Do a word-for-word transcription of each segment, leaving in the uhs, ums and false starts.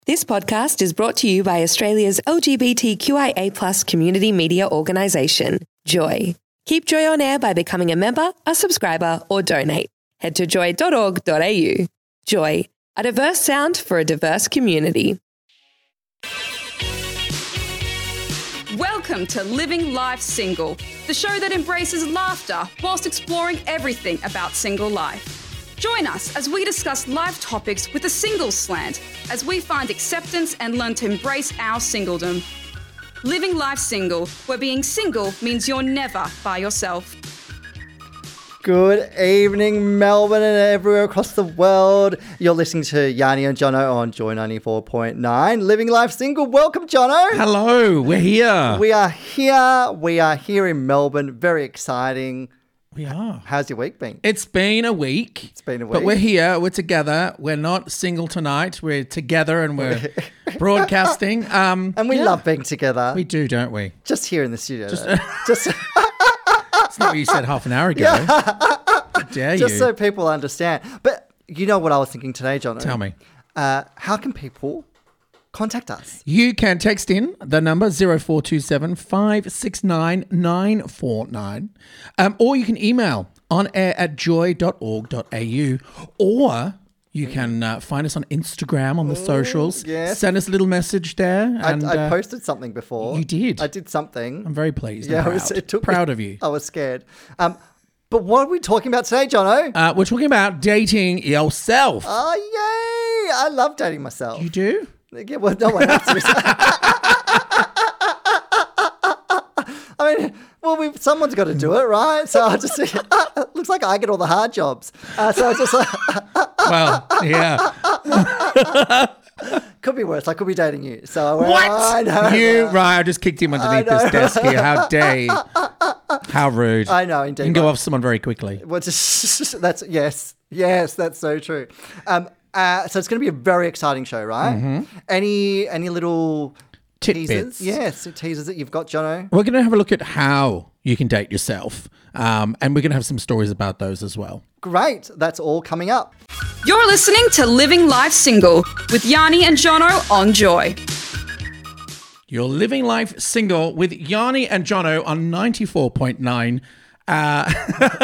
This podcast is brought to you by Australia's L G B T Q I A plus community media organisation, Joy. Keep Joy on air by becoming a member, a subscriber, or donate. Head to joy dot org dot a u. Joy, a diverse sound for a diverse community. Welcome to Living Life Single, the show that embraces laughter whilst exploring everything about single life. Join us as we discuss life topics with a single slant as we find acceptance and learn to embrace our singledom. Living Life Single, where being single means you're never by yourself. Good evening, Melbourne and everywhere across the world. You're listening to Yanni and Jono on Joy ninety-four point nine. Living Life Single. Welcome, Jono. Hello, we're here. We are here. We are here in Melbourne. Very exciting. We are. How's your week been? It's been a week. It's been a week. But we're here. We're together. We're not single tonight. We're together and we're broadcasting. Um, and we yeah. love being together. We do, don't we? Just here in the studio. Just, Just It's not what you said half an hour ago. Yeah. How dare Just you? so people understand. But you know what I was thinking today, Jono? Tell me. Uh, how can people contact us? You can text in the number zero four two seven, five six nine, nine four nine. Um, or you can email on air at joy dot org dot a u. Or you can uh, find us on Instagram on the socials. yes. Send us a little message there. I, And, I uh, posted something before. You did. I did something. I'm very pleased. Yeah, I'm I proud. was, it took me- proud of you. I was scared. Um, but what are we talking about today, Jono? Uh, we're talking about dating yourself. Oh, yay! I love dating myself. You do? Yeah, well, no one has to. I mean, well, we've, someone's got to do it, right? So I just it looks like I get all the hard jobs. Uh, so I just like, Well, yeah. could be worse. I could be dating you. So I went, What? I know. You, right, I just kicked him underneath I know. this desk here. How dare you? How rude. I know, indeed. You can go off someone very quickly. Well, just, that's yes, yes, that's so true. Um, uh, so it's going to be a very exciting show, right? Mm-hmm. Any any little Tidbits. teasers? Yes, teasers that you've got, Jono. We're going to have a look at how you can date yourself. Um, and we're going to have some stories about those as well. Great, that's all coming up. You're listening to Living Life Single with Yanni and Jono on Joy. You're living life single with Yanni and Jono on ninety-four point nine. Uh,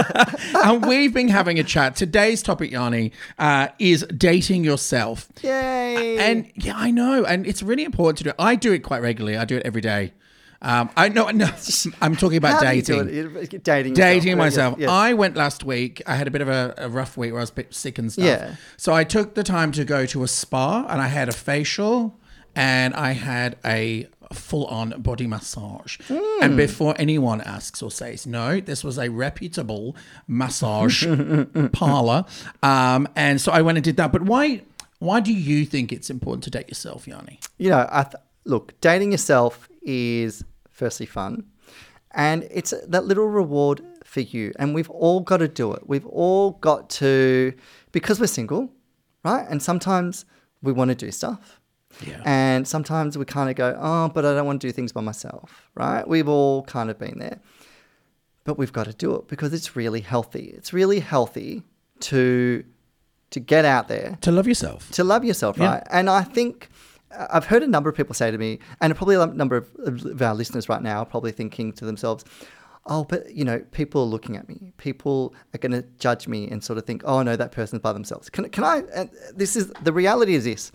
and we've been having a chat. Today's topic, Yanni, uh, is dating yourself. Yay! And yeah, I know. And it's really important to do. I do it quite regularly. I do it every day. Um, I know. No, I'm talking about How do you dating. do it? Dating, Dating yourself. myself. Yes. I went last week. I had a bit of a, a rough week where I was a bit sick and stuff. Yeah. So I took the time to go to a spa and I had a facial and I had a full-on body massage. Mm. And before anyone asks or says no, this was a reputable massage parlor. Um, and so I went and did that. But why why do you think it's important to date yourself, Yanni? You know, I th- look, dating yourself is firstly fun, and it's that little reward for you. And we've all got to do it. We've all got to, because we're single, right? And sometimes we want to do stuff. Yeah. And sometimes we kind of go, oh, but I don't want to do things by myself, right? We've all kind of been there. But we've got to do it because it's really healthy. It's really healthy to to get out there. To love yourself. To love yourself, Yeah. right? And I think I've heard a number of people say to me, and probably a number of, of our listeners right now are probably thinking to themselves, oh, but, you know, people are looking at me. People are going to judge me and sort of think, oh, no, that person's by themselves. Can, can I, uh, this is, the reality is this.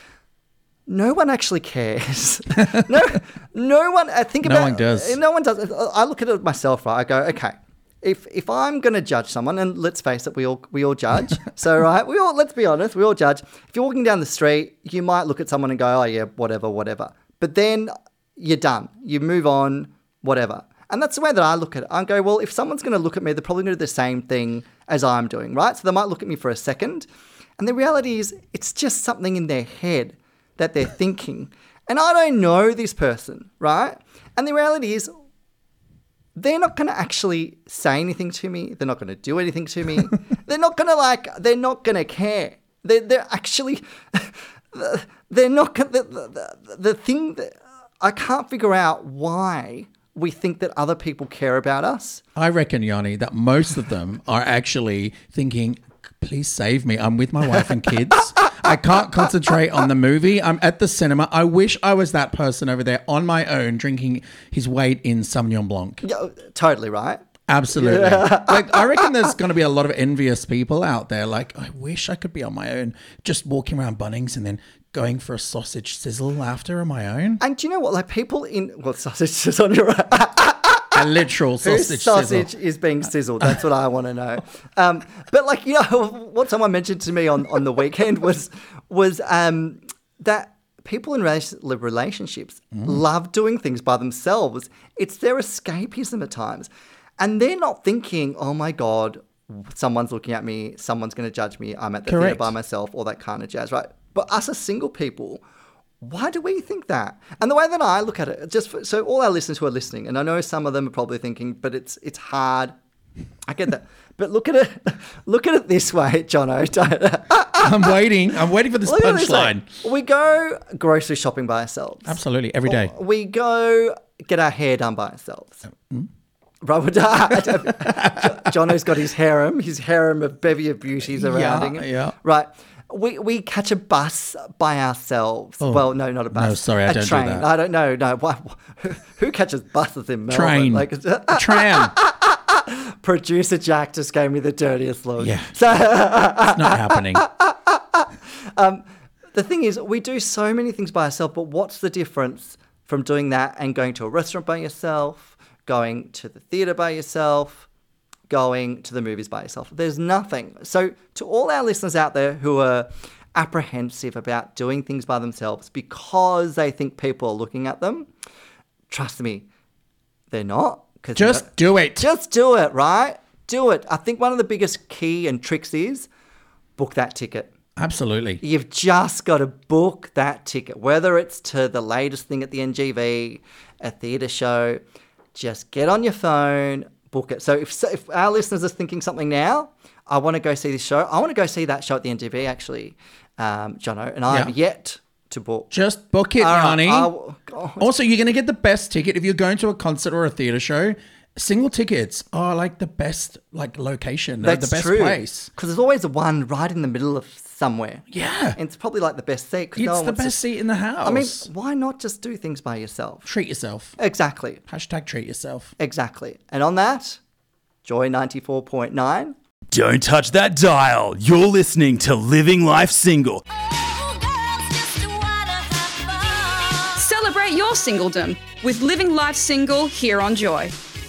No one actually cares. no, no one. I think No about. one does. No one does. I look at it myself, right? I go, okay, if if I'm going to judge someone, and let's face it, we all we all judge. So right, we all let's be honest, we all judge. If you're walking down the street, you might look at someone and go, oh yeah, whatever, whatever. But then you're done. You move on, whatever. And that's the way that I look at it. I go, well, if someone's going to look at me, they're probably going to do the same thing as I'm doing, right? So they might look at me for a second, and the reality is, it's just something in their head that they're thinking. And I don't know this person, right? And the reality is, they're not going to actually say anything to me. They're not going to do anything to me. They're not going to like, they're not going to care. They're, they're actually, they're not, the, the, the thing that, I can't figure out why we think that other people care about us. I reckon, Yanni, that most of them are actually thinking, please save me. I'm with my wife and kids. I I can't concentrate on the movie. I'm at the cinema. I wish I was that person over there on my own drinking his weight in Sauvignon Blanc. Yeah, totally right. Absolutely. Like, I reckon there's going to be a lot of envious people out there. Like, I wish I could be on my own, just walking around Bunnings and then going for a sausage sizzle after on my own. And do you know what? Like people in well, sausage is on your right. A literal sausage Whose sausage sizzle. is being sizzled? That's what I want to know. Um, but like you know, what someone mentioned to me on, on the weekend was was um, that people in rela- relationships mm. love doing things by themselves. It's their escapism at times. And they're not thinking, oh my God, someone's looking at me, someone's going to judge me, I'm at the Correct. theatre by myself, all that kind of jazz, right? But us as single people, why do we think that? And the way that I look at it, just for, so all our listeners who are listening, and I know some of them are probably thinking, but it's it's hard. I get that. But look at it, look at it this way, Jono. I'm waiting. I'm waiting for this Look at it this way. punchline. We go grocery shopping by ourselves. Absolutely, every day. We go get our hair done by ourselves. Mm-hmm. Right, Jono's got his harem, his harem of bevy of beauties around Yeah, him. yeah. Right. We we catch a bus by ourselves. Oh. Well, no, not a bus. No, sorry, I a don't do train. that. I don't know. No, why, who, who catches buses in Melbourne? Train. Like, Tram. Producer Jack just gave me the dirtiest look. Yeah. So It's not happening. the thing is, we do so many things by ourselves, but what's the difference from doing that and going to a restaurant by yourself, going to the theatre by yourself, going to the movies by yourself? There's nothing. So to all our listeners out there who are apprehensive about doing things by themselves because they think people are looking at them, trust me, they're not. 'Cause Just do it. Just do it, right? Do it. I think one of the biggest key and tricks is book that ticket. Absolutely. You've just got to book that ticket, whether it's to the latest thing at the N G V, a theatre show. Just get on your phone, book it. So if, if our listeners are thinking something now, I want to go see this show. I want to go see that show at the N G V, actually, um, Jono, and I have Yeah. yet to book. Just book it, All right, Yanni. I'll- God. Also, you're going to get the best ticket if you're going to a concert or a theatre show. Single tickets are like the best like location. They're That's the best true. place. Because there's always one right in the middle of somewhere. Yeah. And it's probably like the best seat. 'cause It's no one the wants best to- seat in the house. I mean, why not just do things by yourself? treat yourself. Exactly. Hashtag treat yourself. Exactly. And on that, Joy ninety-four point nine. Don't touch that dial. You're listening to Living Life Single. Celebrate your singledom with Living Life Single here on Joy.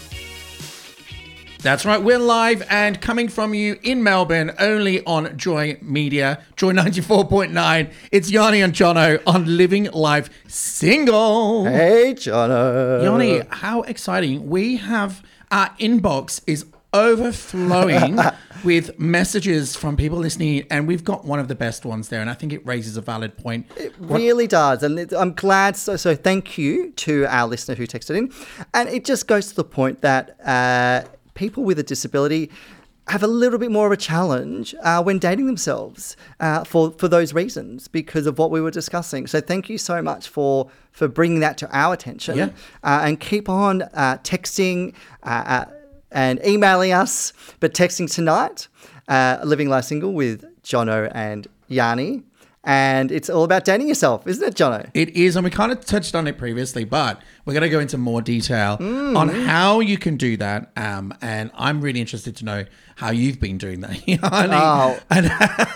That's right. We're live and coming from you in Melbourne only on Joy Media, Joy ninety-four point nine. It's Yanni and Jono on Living Life Single. Hey, Jono. Yanni, how exciting. We have, our inbox is overflowing with messages from people listening, and we've got one of the best ones there, and I think it raises a valid point. It really does. And it, I'm glad. So, so thank you to our listener who texted in. And it just goes to the point that uh, people with a disability have a little bit more of a challenge uh, when dating themselves uh, for, for those reasons, because of what we were discussing. So thank you so much for, for bringing that to our attention. Yeah. Uh, and keep on uh, texting uh, uh, and emailing us, but texting tonight, uh, Living Life Single with Jono and Yanni. And it's all about dating yourself, isn't it, Jono? It is, and we kind of touched on it previously, but we're going to go into more detail Mm. on how you can do that. Um, and I'm really interested to know how you've been doing that, Yanni. Oh. And,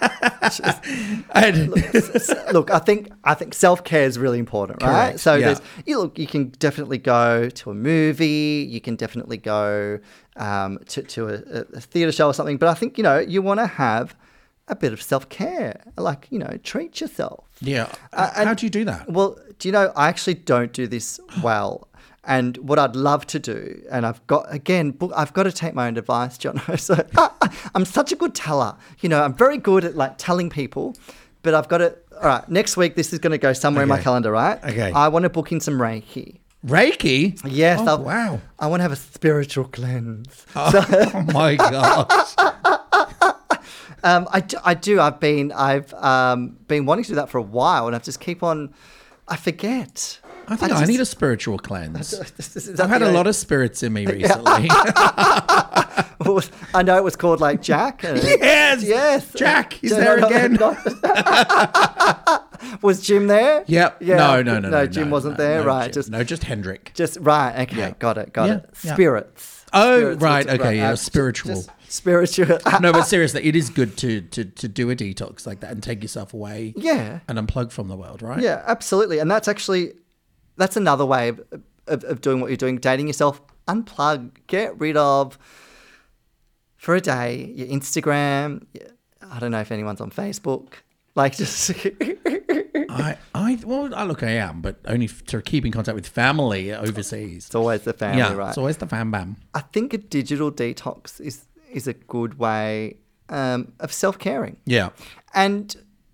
and Look, I think I think self care is really important, right? Correct, So yeah. there's you look, you can definitely go to a movie, you can definitely go um, to to a, a theatre show or something, but I think you know you want to have a bit of self care, like you know, treat yourself. yeah, Uh, how and- do you do that? Well, do you know, I actually don't do this well. And what I'd love to do, and I've got, again, book, I've got to take my own advice, John. So I'm such a good teller. You know, I'm very good at like telling people, but I've got to, all right, next week, this is going to go somewhere in my Okay. calendar, right? Okay. I want to book in some Reiki. Reiki? Yes. Oh, I'll- wow. I want to have a spiritual cleanse. Oh my gosh. Um, I, do, I do. I've been I've um, been wanting to do that for a while, and I just keep on. I forget. I think I, just- need a spiritual cleanse. Is that I've had the a only- lot of spirits in me recently. I know it was called like Jack. and- Yes! Yes. Jack, he's No, there no, again. no. Was Jim there? Yep. Yeah. No, no, no, no. No, Jim wasn't no, there. no, right. Jim. Just, no, just Hendrik. just right. Okay. Yeah. Got it. Got Yeah, it. yeah. Spirits. Oh, Spirits, right. it's- Okay. Yeah. uh, Spiritual. just spiritual. No, but seriously, it is good to, to to do a detox like that and take yourself away yeah. and unplug from the world, right? Yeah, absolutely. And that's actually, that's another way of, of, of doing what you're doing, dating yourself. Unplug, get rid of, for a day, your Instagram. your- I don't know if anyone's on Facebook. Like just, I, I, well, I look, I am, but only f- to keep in contact with family overseas. it's always the family, yeah, right? it's always the fam bam. I think a digital detox is, is a good way um, of self-caring. Yeah. And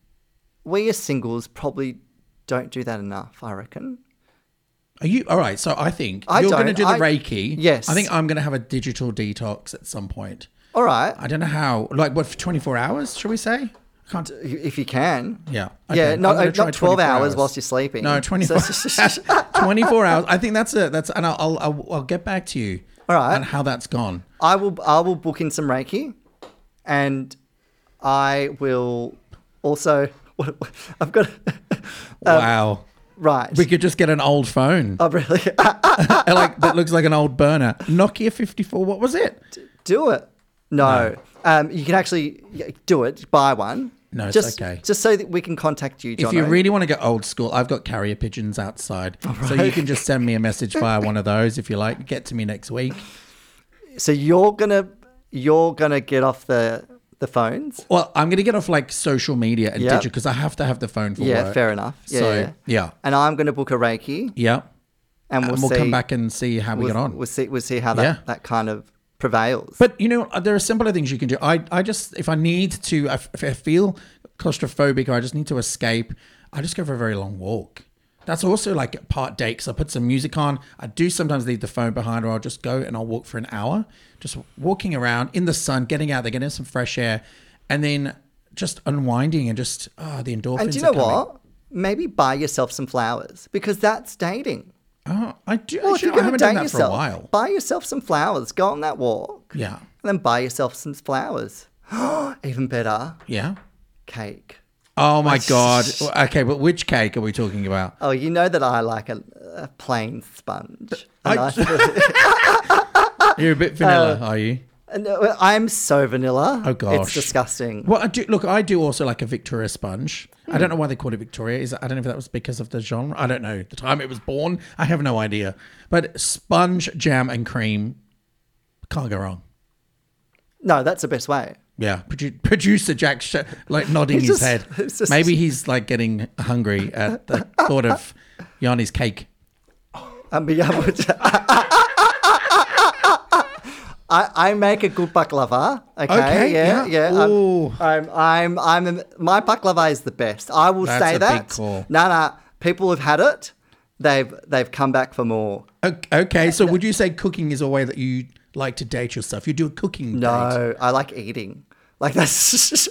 we as singles probably don't do that enough, I reckon. Are you all right? So I think I you're going to don't. do the I- Reiki. Yes. I think I'm going to have a digital detox at some point. All right. I don't know how. Like what? For twenty-four hours? Should we say? I can't. If you can. Yeah. Yeah, okay, not, I'm gonna uh, try not twelve twenty-four hours whilst you're sleeping. No, twenty-four. So- twenty-four hours. I think that's it. That's and I'll, I'll I'll I'll get back to you. All right. On how that's gone. I will I will book in some Reiki, and I will also. I've got. Wow. Right. We could just get an old phone, Oh, really? like that looks like an old burner. Nokia fifty-four. What was it? Do it. No. Um, you can actually yeah, do it. Buy one. No, it's just, okay. Just so that we can contact you, Jono. If you really want to go old school, I've got carrier pigeons outside, so you can just send me a message via one of those if you like. Get to me next week. So you're gonna you're gonna get off the the phones. Well, I'm going to get off like social media and Yep. digital because I have to have the phone for Yeah, work. fair enough. Yeah, so yeah. yeah, And I'm gonna book a Reiki, yeah, and and we'll, we'll see. come back and see how we we'll, get on. We'll see. We'll see how that, Yeah. that kind of prevails. But you know, there are simpler things you can do. I, I just if I need to, if I feel claustrophobic or I just need to escape, I just go for a very long walk. That's also like part date because I put some music on. I do sometimes leave the phone behind, or I'll just go and I'll walk for an hour, just walking around in the sun, getting out there, getting some fresh air, and then just unwinding and just oh, the endorphins. And do you are know coming. what? Maybe buy yourself some flowers because that's dating. Oh, I do. Well, if actually, you're I going to haven't date done that yourself, for a while. buy yourself some flowers. Go on that walk. Yeah, And then buy yourself some flowers. Even better, yeah. cake. Oh my god. Okay, but which cake are we talking about? Oh, you know that I like a, a plain sponge. A I- nice- You're a bit vanilla, are you? No, I'm so vanilla. Oh, gosh. It's disgusting. Well, I do look. I do also like a Victoria sponge. I don't know why they called it Victoria. Is I don't know if that was because of the genre. I don't know the time it was born. I have no idea. But sponge, jam, and cream can't go wrong. No, that's the best way. Yeah, Produ- producer Jack sh- like nodding He's his just- head. it's just- Maybe he's like getting hungry at the thought of Yanni's cake. And be able to. I, I make a good baklava. Okay, Okay, yeah, yeah. yeah. Ooh. I'm, I'm, I'm, I'm. My baklava is the best. I will That's say a that. big call. No, no. People have had it. They've, they've come back for more. O- Okay, so would you say cooking is a way that you like to date yourself? You do a cooking date. No, I like eating. Like that's.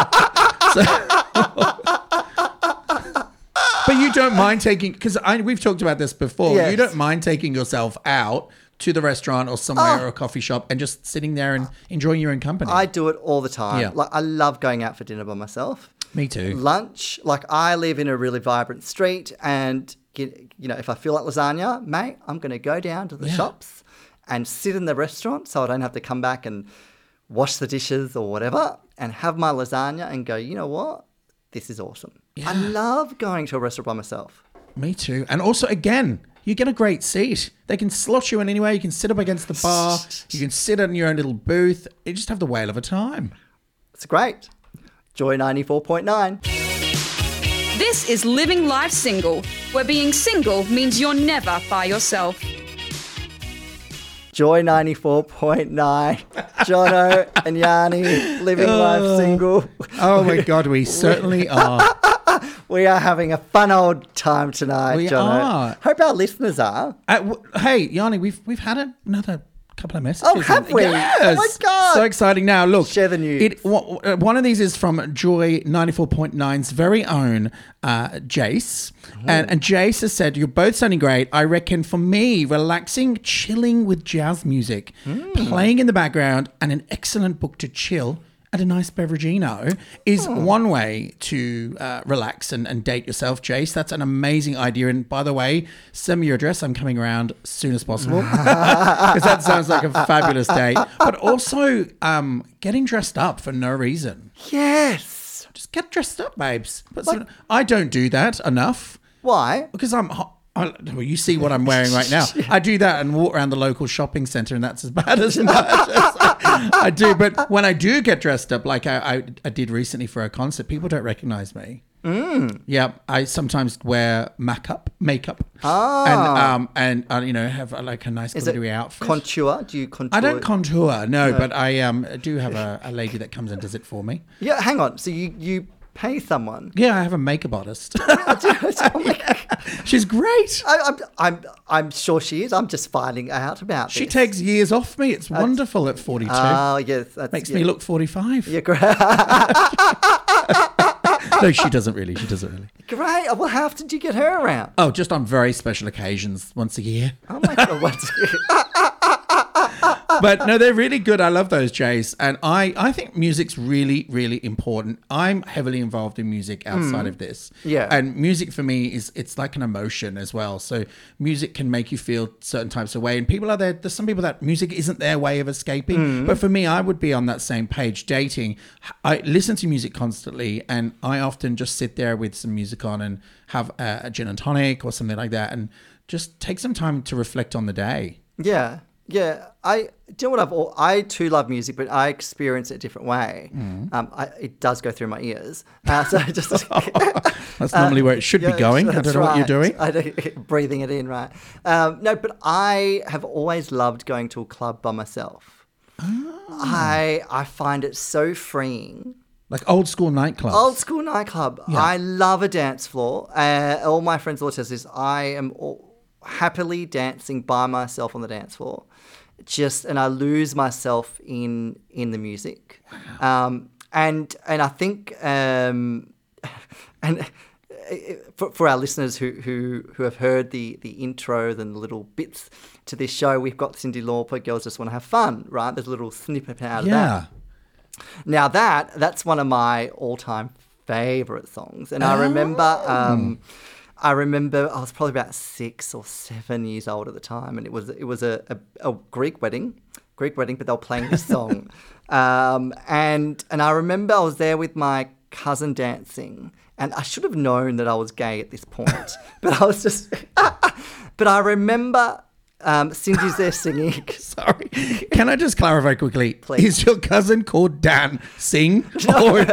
But you don't mind taking, because we've talked about this before, Yes. you don't mind taking yourself out to the restaurant or somewhere Oh. or a coffee shop and just sitting there and enjoying your own company. I do it all the time. Yeah. Like I love going out for dinner by myself. Me too. Lunch, like I live in a really vibrant street, and you you know, if I feel like lasagna, mate, I'm going to go down to the Yeah. shops and sit in the restaurant, so I don't have to come back and wash the dishes or whatever, and have my lasagna and go. You know what? This is awesome. I Yeah. love going to a restaurant by myself. Me too. And also, again, you get a great seat. They can slot you in anywhere. You can sit up against the bar. You can sit in your own little booth. You just have the whale of a time. It's great. Joy ninety-four point nine. This is Living Life Single, where being single means you're never by yourself. Joy ninety-four point nine. Jono and Yanni, living life single. Oh my God, we certainly are. We are having a fun old time tonight, We Jono. are. Hope our listeners are. Uh, w- hey, Yanni, we've we've had another couple of messages. Oh, have we? Yes. Oh my God. So exciting. Now, look. Share the news. It, w- w- one of these is from Joy ninety-four point nine's very own uh, Jace. And, and Jace has said, you're both sounding great. I reckon for me, relaxing, chilling with jazz music, playing in the background, and an excellent book to chill and a nice beverageino is one way to uh, relax and, and date yourself, Jace. That's an amazing idea. And by the way, send me your address. I'm coming around as soon as possible because that sounds like a fabulous date. But also um, getting dressed up for no reason. Yes. Just get dressed up, babes. But some, I don't do that enough Why? because I'm hot. I, well, you see what I'm wearing right now. I do that and walk around the local shopping centre, and that's as bad as I do. But when I do get dressed up, like I, I, I did recently for a concert, people don't recognise me. Mm. Yeah, I sometimes wear makeup, makeup, Ah. and um, and uh, you know, have uh, like a nice Is it glittery outfit. contour? Do you contour? I don't contour, no, but I um do have a, a lady that comes and does it for me. Yeah, hang on. So you, you pay someone? Yeah, I have a makeup artist. Oh my God. She's great. I, I'm, I'm, I'm sure she is. I'm just finding out about She this. takes years off me. It's wonderful at forty-two. Oh, yes. That's, Makes yeah. me look forty-five. Yeah, great. No, she doesn't really. She doesn't really. Great. Well, how often do you get her around? Oh, just on very special occasions, once a year. Oh my God. What's But no, they're really good. I love those, Jace. And I, I think music's really, really important. I'm heavily involved in music outside of this. Yeah. And music for me is, it's like an emotion as well. So music can make you feel certain types of way. And people are there, there's some people that music isn't their way of escaping. But for me, I would be on that same page. Dating, I listen to music constantly. And I often just sit there with some music on and have a, a gin and tonic or something like that. And just take some time to reflect on the day. Yeah. Yeah, I do you know what I've. All, I too love music, but I experience it a different way. Mm. Um, I, it does go through my ears, uh, so I just That's normally where it should yeah, be going. I that's don't know what you're right. doing. I don't, breathing it in, right? Um, no, but I have always loved going to a club by myself. Oh. I I find it so freeing. Like old school nightclubs. Old school nightclub. I love a dance floor. Uh, all my friends will tell this. I am all, happily dancing by myself on the dance floor. Just and I lose myself in in the music, um, and and I think um, and for, for our listeners who, who who have heard the the intro and the little bits to this show, we've got Cyndi Lauper, Girls Just Want to Have Fun, right? There's a little snippet out of yeah. that. Now that that's one of my all time favorite songs, and I remember. Um, I remember I was probably about six or seven years old at the time, and it was it was a, a, a Greek wedding, Greek wedding, but they were playing this song, um, and and I remember I was there with my cousin dancing, and I should have known that I was gay at this point, but I was just, but I remember um, Cindy's there singing. Sorry. Can I just clarify quickly? Please. Is your cousin called Dan Singh? Or...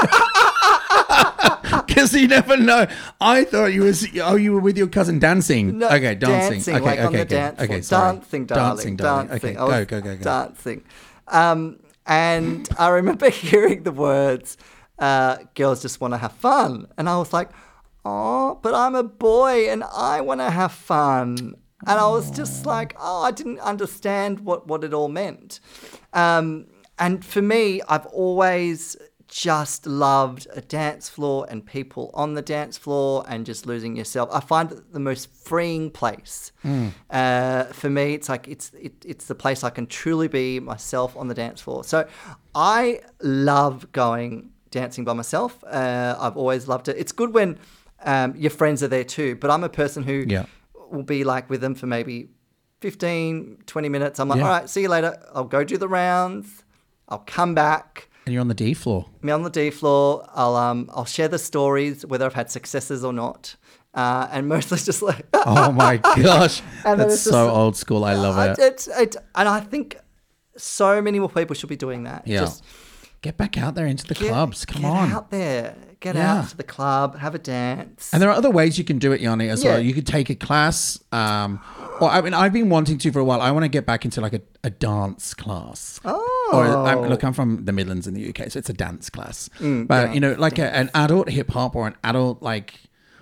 Because you never know. I thought you was oh you were with your cousin dancing. No, okay, dancing. dancing, okay, like okay, on the okay. dance okay, floor. sorry. Dancing, darling. Dancing, darling. Dancing. Okay, I was go, go, go, go. Dancing. Um, and I remember hearing the words, uh, girls just want to have fun. And I was like, oh, but I'm a boy and I want to have fun. And I was just like, oh, I didn't understand what, what it all meant. Um, and for me, I've always just loved a dance floor and people on the dance floor and just losing yourself. I find it the most freeing place. Mm. Uh, for me, it's like it's it, it's the place I can truly be myself on the dance floor. So I love going dancing by myself. Uh, I've always loved it. It's good when um, your friends are there too, but I'm a person who Yeah. will be like with them for maybe fifteen, twenty minutes. I'm like, Yeah. all right, see you later. I'll go do the rounds. I'll come back. And you're on the D floor. Me on the D floor. I'll um I'll share the stories, whether I've had successes or not, uh, and mostly just like Oh my gosh, And then that's it's just so like- old school. I love it. It's, it's and I think so many more people should be doing that. Yeah. Just Get back out there into the get, clubs. Come get on. out there, get Yeah. out to the club, have a dance. And there are other ways you can do it, Yanni, as Yeah. well. You could take a class. Um, or I mean, I've been wanting to for a while. I want to get back into like a, a dance class. Oh. Or I, look, I'm from the Midlands in the U K, so it's a dance class. Mm, but you know, like a, an adult hip hop or an adult like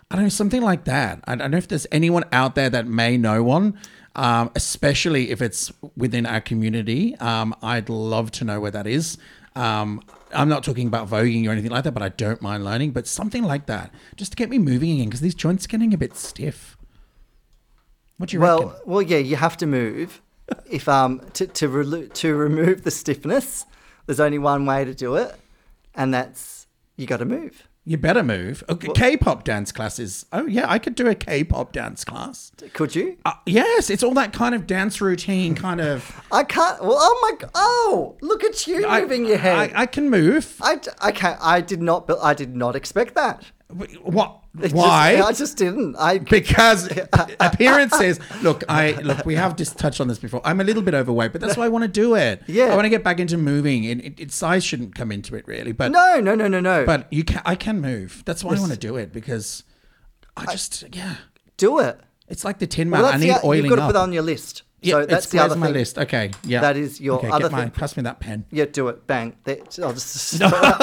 I don't know, something like that. I don't know if there's anyone out there that may know one, um, especially if it's within our community. Um, I'd love to know where that is. Um, I'm not talking about voguing or anything like that, but I don't mind learning. But something like that, just to get me moving again, because these joints are getting a bit stiff. What do you well, reckon? well, yeah, you have to move. If um to to, relo- to remove the stiffness, there's only one way to do it, and that's you got to move. You better move. Okay, K-pop dance classes. Oh yeah, I could do a K-pop dance class. Could you? Uh, yes, it's all that kind of dance routine, kind of. I can't. Well, oh my. g- Oh, look at you I- moving your head. I, I can move. I, d- I can't. I did not. I did not expect that. What? It Why? Just, I just didn't. I Because appearances. Look, I look. We have just touched on this before. I'm a little bit overweight, but that's why I want to do it. Yeah. I want to get back into moving. It, it, it size shouldn't come into it really, but no, no, no, no, no. but you can. I can move. That's why I Yes. want to do it because I just yeah. do it. It's like the Tin Man. Well, I that's need the, oiling you've got to up. put it on your list. yeah, so it's that's the where's other my thing. list. Okay, yeah. That is your okay, other get my, thing. Pass me that pen. Yeah, do it. Bang. There, I'll just.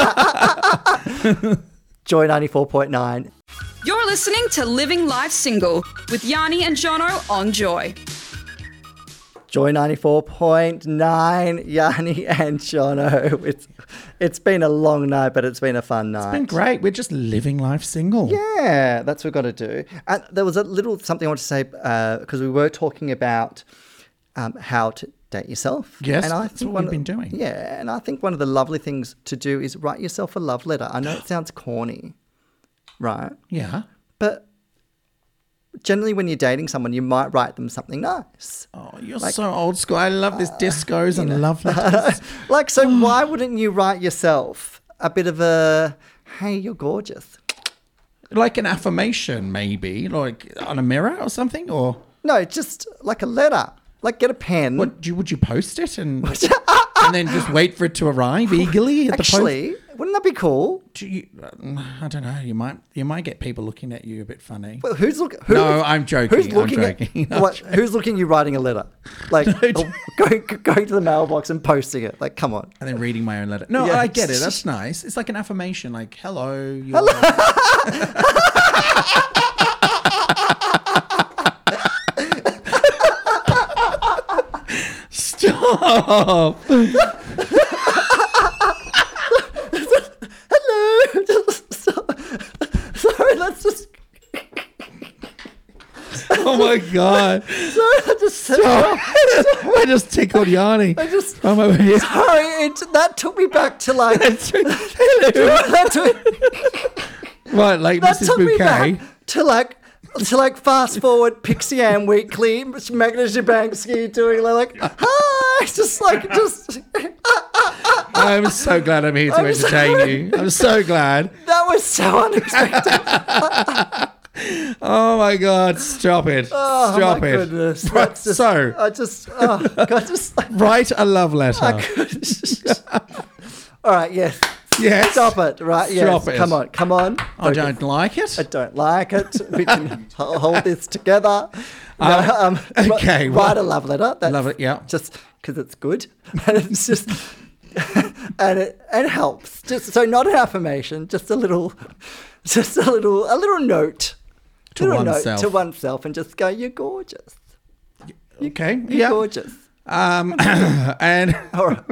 Joy ninety-four point nine. You're listening to Living Life Single with Yanni and Jono on Joy. Joy ninety-four point nine, Yanni and Jono. It's, it's been a long night, but it's been a fun night. It's been great. We're just living life single. Yeah, that's what we've got to do. And there was a little something I want to say because we were talking about um, how to date yourself. Yes, and I that's think what one we've of- been doing. Yeah, and I think one of the lovely things to do is write yourself a love letter. I know it sounds corny, right? Yeah. But generally when you're dating someone, you might write them something nice. Oh, you're Like- so old school. I love this discos and love letters. Like, so why wouldn't you write yourself a bit of a, hey, you're gorgeous? Like an affirmation, maybe, like on a mirror or something, or No, just like a letter. Like get a pen. what? Do you, would you post it and and then just wait for it to arrive eagerly at the post? Actually, wouldn't that be cool? Do you, I don't know. You might you might get people looking at you a bit funny. Well, who's looking? Who, No, I'm joking, Who's I'm looking joking, at I'm what? Who's looking at you writing a letter? Like oh, going going to the mailbox and posting it. Like, come on. And then reading my own letter. No, Yeah. I get it. That's nice. It's like an affirmation. Like, hello. You're Stop. Hello. Just, sorry, that's just. Oh my god. Sorry, I just. Stop. I just tickled Yanni. I just. I'm over here. Sorry, it, that took me back to like. that took, Right, like that Missus took me Bouquet. back to like. To like fast forward Pixie Ann Weekly, Magna Jabansky doing like, hi, just like, just, I'm so glad I'm here to I'm entertain sorry. you. I'm so glad. that was so unexpected. Oh my god, stop it. Oh Stop my it. goodness. Right, That's just, so, I just, oh, God, just like, write a love letter. all right, yes. Yes. Stop it, right? Yes. Stop it. Come on, come on. I Okay. don't like it. I don't like it. We can ho- hold this together. No, um, okay, Write well- a love letter. That's Love it, yeah. Just because it's good, and it's just, and it and it helps. Just so not an affirmation, just a little, just a little, a little note To little oneself. note to oneself, and just go, "You're gorgeous. Okay. You're Yeah. gorgeous." Um, and All right.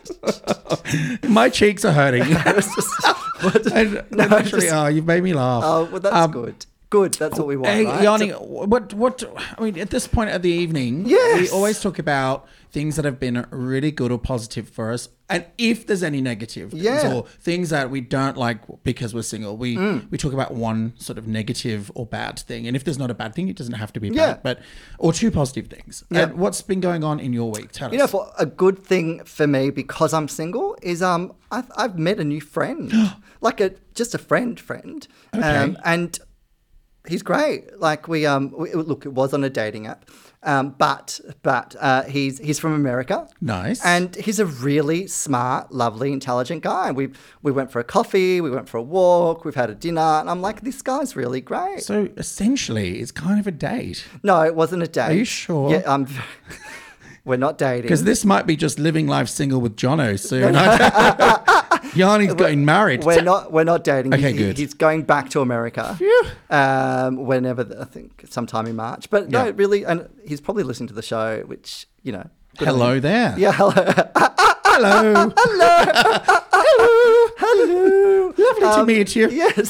my cheeks are hurting. It's just- And they literally just- are. You've made me laugh. oh, well, that's Um, good. Good. That's what we want. Hey, right? Yanni, So- what, what, I mean, at this point of the evening, Yes. we always talk about things that have been really good or positive for us. And if there's any negative things Yeah. or things that we don't like because we're single, we, Mm. we talk about one sort of negative or bad thing. And if there's not a bad thing, it doesn't have to be Yeah. bad, but, or two positive things. Yeah. And what's been going on in your week? Tell You know, us. for a good thing for me because I'm single is um I've I've met a new friend, like a just a friend friend, Okay. um, and he's great. Like we um we, look, it was on a dating app, um but but uh, he's he's from America. Nice. And he's a really smart, lovely, intelligent guy. We we went for a coffee, we went for a walk, we've had a dinner, and I'm like, this guy's really great. So essentially, it's kind of a date. No, it wasn't a date. Are you sure? Yeah, um, we're not dating. Because this might be just living life single with Jono soon. Yanni's getting married. We're not. We're not dating. Okay, He- good. He's going back to America. Phew. Um, whenever the- I think sometime in March. But no, Yeah. really, and he's probably listening to the show, which you know. good on Hello him. there. Yeah. Hello. Hello. hello. Hello. Lovely to meet you. Yes.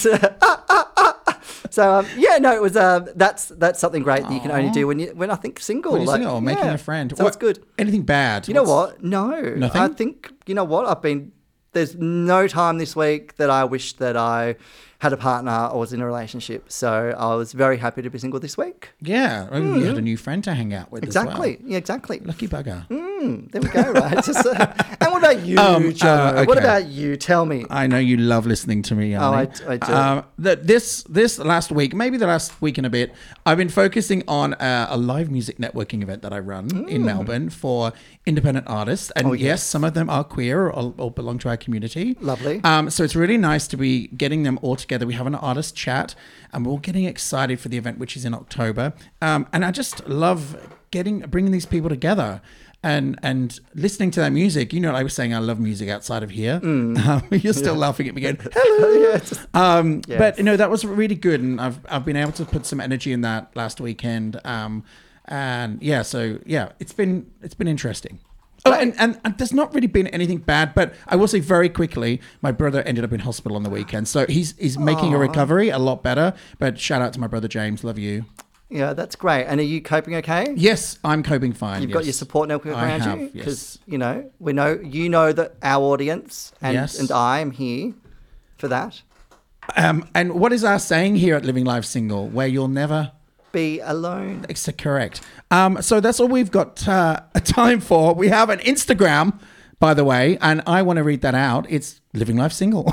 So um, yeah, no, it was. Um, that's that's something great that you can only do when you when I think single. When you're like, single or making yeah. a friend. So What- it's good. Anything bad? You know What's- what? No. Nothing? I think, you know what? I've been, there's no time this week that I wish that I had a partner or was in a relationship. So I was very happy to be single this week. Yeah. Oh, you had a new friend to hang out with Exactly. as well. Yeah, exactly. Lucky bugger. Mm, there we go, right? Just, uh, and what about you, Um, Joe? uh, What okay. about you? Tell me. I know you love listening to me, Yanni. Oh, I- I do. Um, the, this this last week, maybe the last week and a bit, I've been focusing on uh, a live music networking event that I run in Melbourne for independent artists. And Mm. Oh, yes. yes. some of them are queer or, or belong to our community. Lovely. Um, so it's really nice to be getting them all together. We have an artist chat, and we're all getting excited for the event, which is in October. Um, and I just love getting bringing these people together. And and listening to their music, you know, I was saying I love music outside of here. Mm. Um, you're still laughing at me again. Hello. Yeah, just- Um, Yes. But you know that was really good, and I've I've been able to put some energy in that last weekend. Um, and yeah, so yeah, it's been it's been interesting. Oh, and, and, and there's not really been anything bad, but I will say very quickly, my brother ended up in hospital on the weekend, so he's he's making a recovery a lot better. But shout out to my brother James, love you. yeah, that's great. And are you coping okay? Yes, I'm coping fine. You've yes. got your support network I around have, you? yes. Because, you know, we know, you know that our audience and, Yes. and I am here for that. Um, and what is our saying here at Living Life Single, where you'll never... Be alone. It's correct. Um, so that's all we've got uh, time for. We have an Instagram, by the way, and I want to read that out. It's Living Life Single.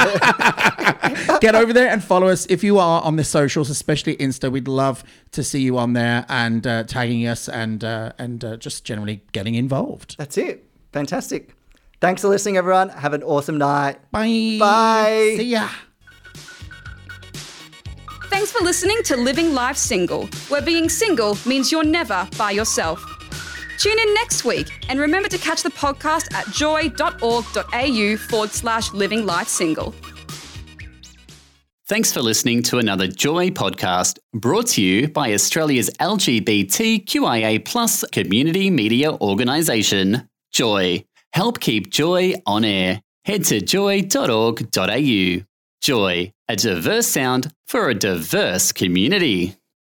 Get over there and follow us if you are on the socials, especially Insta. We'd love to see you on there and uh, tagging us and uh, and uh, just generally getting involved. That's it. Fantastic. Thanks for listening, everyone. Have an awesome night. Bye. Bye. See ya. Thanks for listening to Living Life Single, where being single means you're never by yourself. Tune in next week and remember to catch the podcast at joy.org.au forward slash living life single. Thanks for listening to another Joy podcast brought to you by Australia's L G B T Q I A plus community media organisation, Joy. Help keep Joy on air. Head to joy dot org dot a u. Joy, a diverse sound for a diverse community.